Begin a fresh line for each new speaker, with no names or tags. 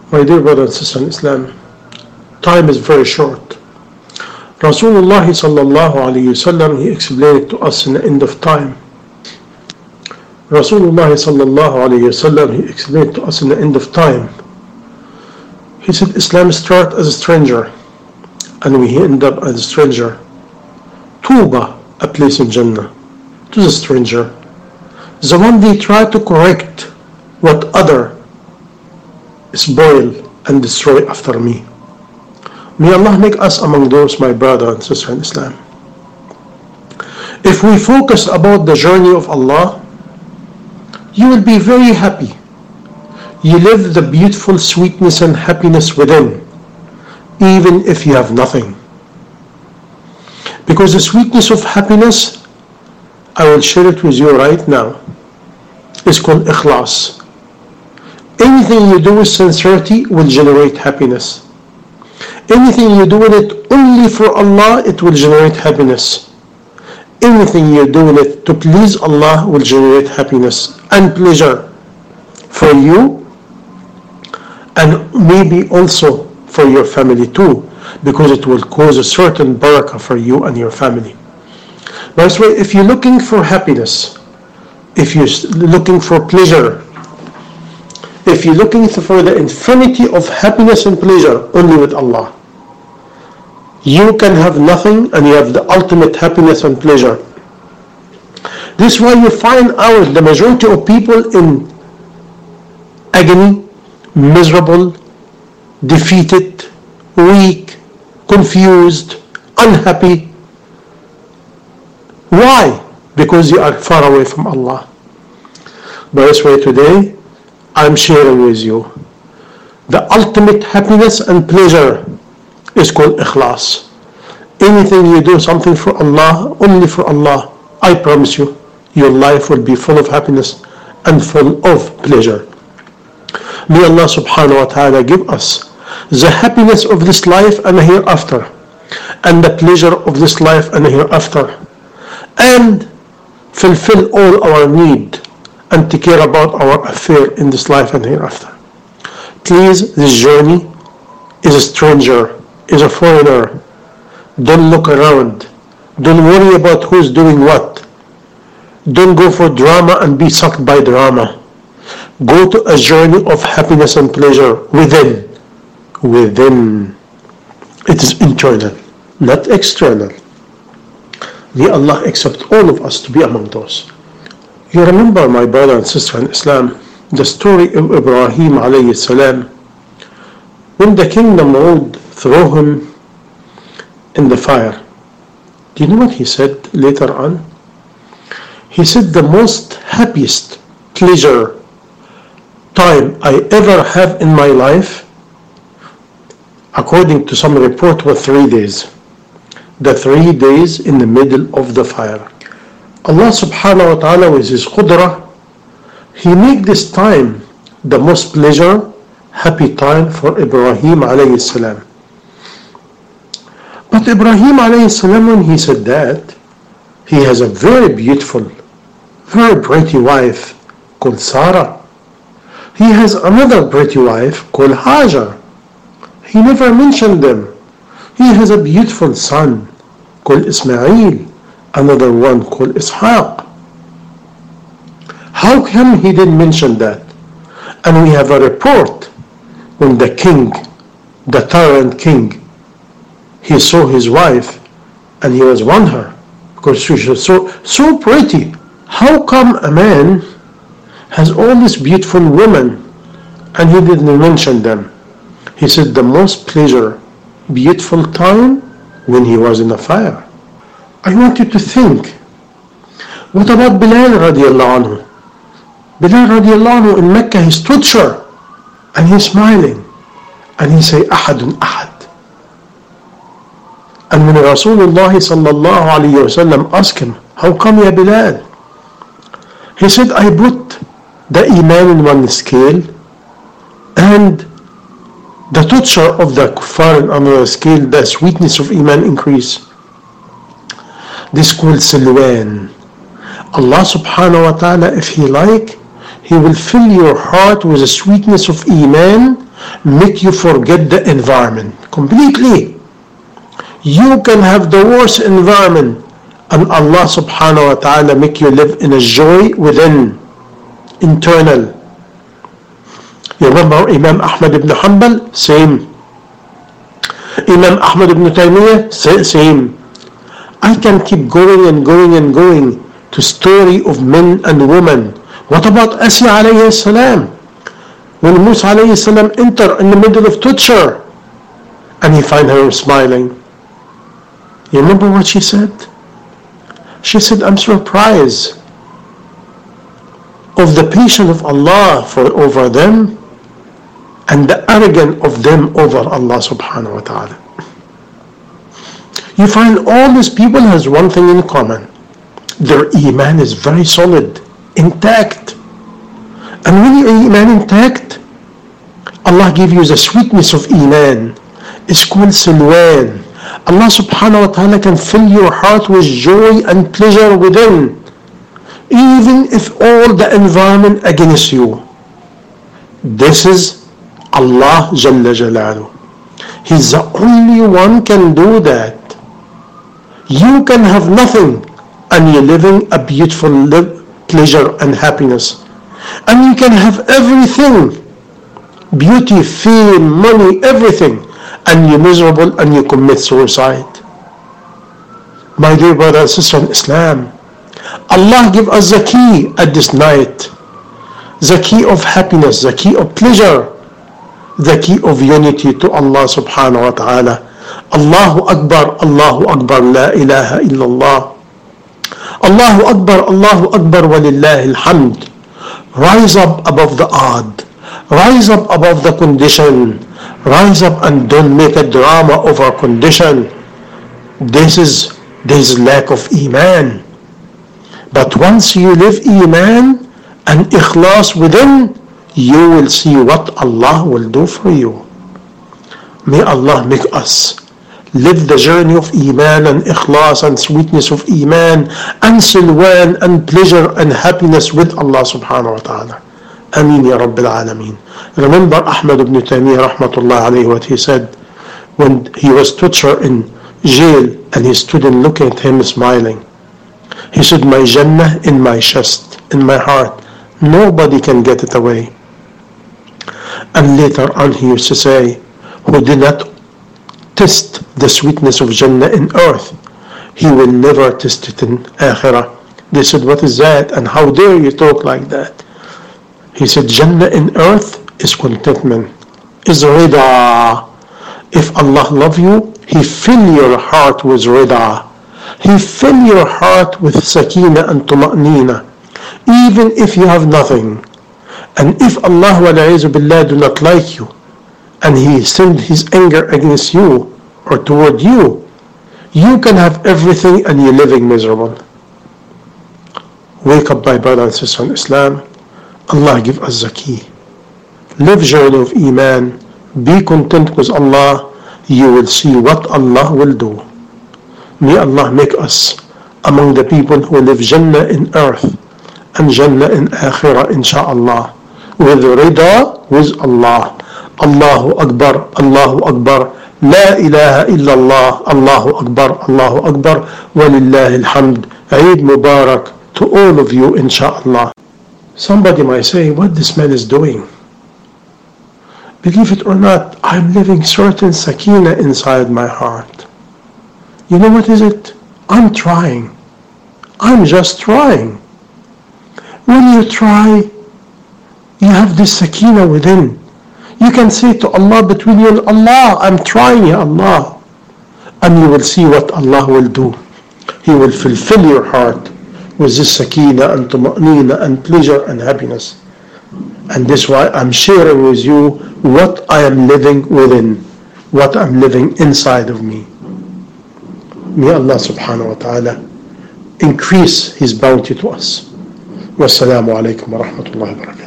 My dear brother and sister in Islam, time is very short. Rasulullah sallallahu alayhi wasallam, he explained it to us in the end of time. Rasulullah sallallahu alayhi wasallam, he explained to us in the end of time. He said Islam starts as a stranger and we end up as a stranger. Tuba, a place in Jannah, to the stranger. The one they try to correct what other spoil and destroy after me. May Allah make us among those, my brother and sister in Islam. If we focus about the journey of Allah, you will be very happy. You live the beautiful sweetness and happiness within, even if you have nothing. Because the sweetness of happiness, I will share it with you right now, is called ikhlas. Anything you do with sincerity will generate happiness. Anything you do with it only for Allah, it will generate happiness. Anything you do with it to please Allah will generate happiness and pleasure for you, and maybe also for your family too, because it will cause a certain barakah for you and your family. By the way, if you're looking for happiness, if you're looking for pleasure, if you're looking for the infinity of happiness and pleasure only with Allah, you can have nothing and you have the ultimate happiness and pleasure. This is why you find out the majority of people in agony, miserable, defeated, weak, confused, unhappy. Why? Because you are far away from Allah. By this way today, I'm sharing with you the ultimate happiness and pleasure is called ikhlas. Anything you do something for Allah, only for Allah, I promise you, your life will be full of happiness and full of pleasure. May Allah subhanahu wa ta'ala give us the happiness of this life and the hereafter, and the pleasure of this life and the hereafter, and fulfill all our need and take care about our affair in this life and hereafter. Please, this journey is a stranger, is a foreigner. Don't look around. Don't worry about who's doing what. Don't go for drama and be sucked by drama. Go to a journey of happiness and pleasure within. Within. It is internal, not external. May Allah accept all of us to be among those. You remember, my brother and sister in Islam, the story of Ibrahim alayhi salam, when the king Namrud threw him in the fire. Do you know what he said later on? He said the most happiest pleasure time I ever have in my life, according to some report, were 3 days. The 3 days in the middle of the fire. Allah subhanahu wa ta'ala with his qudra, he make this time the most pleasure, happy time for Ibrahim alayhi salam. But Ibrahim alayhi salam, when he said that, he has a very beautiful, very pretty wife called Sarah. He has another pretty wife called Hajar. He never mentioned them. He has a beautiful son called Ismail, another one called Ishaq. How come he didn't mention that? And we have a report when the king, the tyrant king, he saw his wife and he was won her because she was so pretty. How come a man has all these beautiful women and he didn't mention them? He said the most pleasure, beautiful time when he was in the fire. I want you to think, what about Bilal radiallahu anhu? Bilal radiallahu anhu in Mecca, he's tortured and he's smiling and he say Ahadun Ahad. And when Rasulullah sallallahu alayhi wa sallam asked him, how come ya Bilal? He said, I put the iman in one scale and the torture of the kuffar in another scale, the sweetness of iman increase. This is called Silwan. Allah subhanahu wa ta'ala, if He like, He will fill your heart with the sweetness of iman, make you forget the environment completely. You can have the worst environment and Allah subhanahu wa ta'ala make you live in a joy within, internal. You remember Imam Ahmad ibn Hanbal? Same. Imam Ahmad ibn Taymiyyah? Same. I can keep going and going and going to story of men and women. What about Asya alayhi salam? When Musa alayhi salam enter in the middle of torture and he find her smiling. You remember what she said? She said, I'm surprised of the patience of Allah over them and the arrogance of them over Allah subhanahu wa ta'ala. You find all these people has one thing in common. Their iman is very solid, intact. And when your iman intact, Allah gives you the sweetness of iman. It's called silwan. Allah subhanahu wa ta'ala can fill your heart with joy and pleasure within, even if all the environment against you. This is Allah Jalla Jalaluhu. He's the only one can do that. You can have nothing and you're living a beautiful pleasure and happiness. And you can have everything, beauty, fame, money, everything, and you're miserable and you commit suicide. My dear brother and sister in Islam, Allah give us the key at this night, the key of happiness, the key of pleasure, the key of unity to Allah subhanahu wa ta'ala. Allahu Akbar, la ilaha illallah. Allahu Akbar, walillahi alhamd. Rise up above the odd, rise up above the condition, rise up and don't make a drama over condition. This is lack of iman. But once you live iman and ikhlas within, you will see what Allah will do for you. May Allah make us live the journey of iman and ikhlas and sweetness of iman and silwan and pleasure and happiness with Allah subhanahu wa ta'ala. Ameen ya Rabbil Alameen. Remember Ahmad ibn Taymiyyah rahmatullah alayhi, what he said when he was tortured in jail and his student looking at him smiling. He said, my Jannah in my chest, in my heart. Nobody can get it away. And later on he used to say, who did not test the sweetness of Jannah in earth, he will never test it in Akhirah. They said, what is that? And how dare you talk like that? He said, Jannah in earth is contentment, is rida. If Allah love you, He fill your heart with rida. He fill your heart with sakina and tuma'nina, even if you have nothing. And if Allah wal-'iyadhu billah do not like you, and He send His anger against you or toward you, you can have everything and you're living miserable. Wake up, my brother and sister in Islam. Allah give us the key. Live journey of iman. Be content with Allah. You will see what Allah will do. May Allah make us among the people who live Jannah in earth and Jannah in Akhirah, insha'Allah, with rida with Allah. Allahu Akbar, la ilaha illallah, Allahu Akbar, walillahi alhamd. Eid Mubarak to all of you, insha'Allah. Somebody might say, what this man is doing? Believe it or not, I'm living certain sakina inside my heart. You know what is it? I'm trying. I'm just trying. When you try, you have this sakina within. You can say to Allah, between you and Allah, I'm trying, Ya Allah. And you will see what Allah will do. He will fulfill your heart with this sakina and tuma'nina and pleasure and happiness. And this is why I'm sharing with you what I am living within, what I'm living inside of me. May Allah subhanahu wa ta'ala increase His bounty to us. Wassalamu alaikum wa rahmatullahi wa barakatuh.